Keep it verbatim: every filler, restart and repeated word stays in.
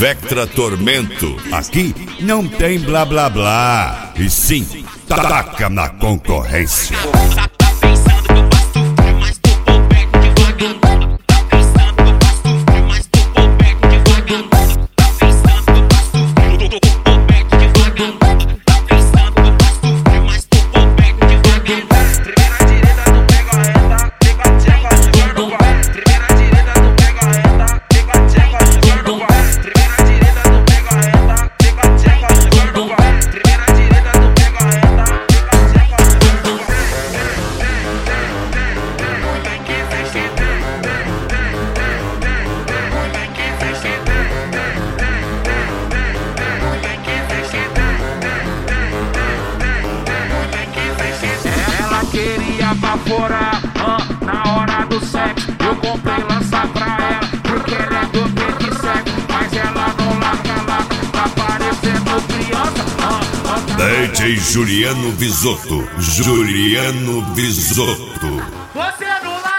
Vectra Tormento. Aqui não tem blá blá blá, e sim, taca na concorrência. Pra fora, ah, na hora do sexo eu comprei lança pra ela, porque ela é do peito seco, mas ela não larga lá, tá parecendo criança. ah, ah, D J Juliano Visotto, Juliano Visotto. Você não larga.